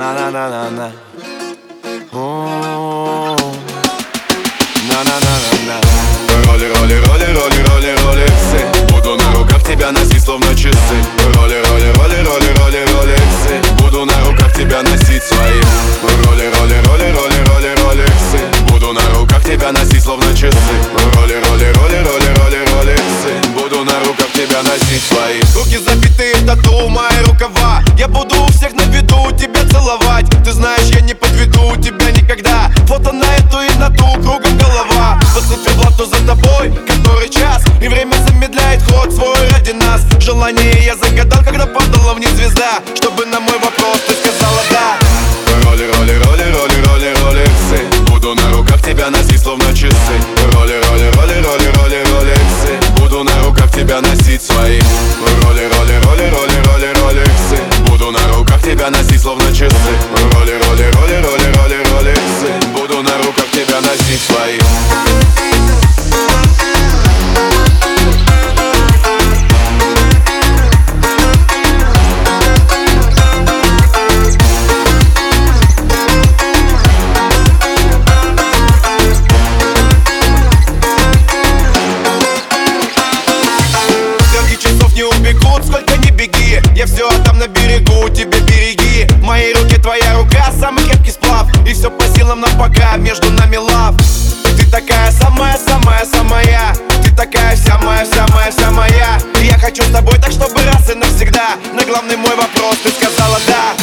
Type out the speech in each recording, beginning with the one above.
На-на-на-на-на. На-на-на-на-на. Роли, роли, роли, роли, роли, ролексы. Буду на руках тебя носить, словно часы. Роли, роли, роли, роли, роли, ролексы. Буду на руках тебя носить свои. Роли, роли, роли, роли, роли, ролексы. Буду на руках тебя носить, словно часы. Роли, роли, роли, роли, роли, ролексы. Буду на руках тебя носить свои. Руки забитые тату, мои рукава. Я буду у всех на виду тебя целовать. Ты знаешь, я не подведу тебя никогда. Фото на эту и на ту, кругом голова. Поциферблату за тобой, который час. И время замедляет ход свой ради нас. Желание я загадал, когда падала вниз звезда. Чтобы на мой вопрос ты сказала да. Роли, роли, роли, роли, роли, ролексы. Буду на руках тебя носить, словно часы. Роли, роли, роли, роли, роли, ролексы. Буду на руках тебя носить свои. Роли, роли, роли, роли, роли, ролексы. Буду на руках тебя носить, словно часы. Роли, роли, роли, роли, роли, ролексы. Буду на руках тебя носить свои. Не убегут, сколько не беги. Я все отдам на берегу, тебе береги. В моей руке твоя рука, самый крепкий сплав. И все по силам нам пока, между нами лав. Ты такая самая, самая, самая. Ты такая вся моя, вся моя, вся моя. И я хочу с тобой так, чтобы раз и навсегда. На главный мой вопрос ты сказала да.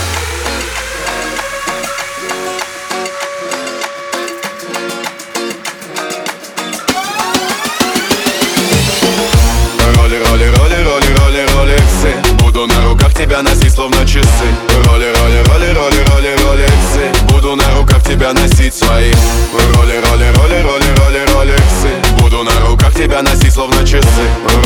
Роли, роли, роли, роли, роли, ролексы. Буду на руках тебя носить, словно часы. Роли, роли, роли, роли, роли, ролексы. Буду на руках тебя носить свои. Роли, роли, роли, роли, роли, ролексы. Буду на руках тебя носить, словно часы.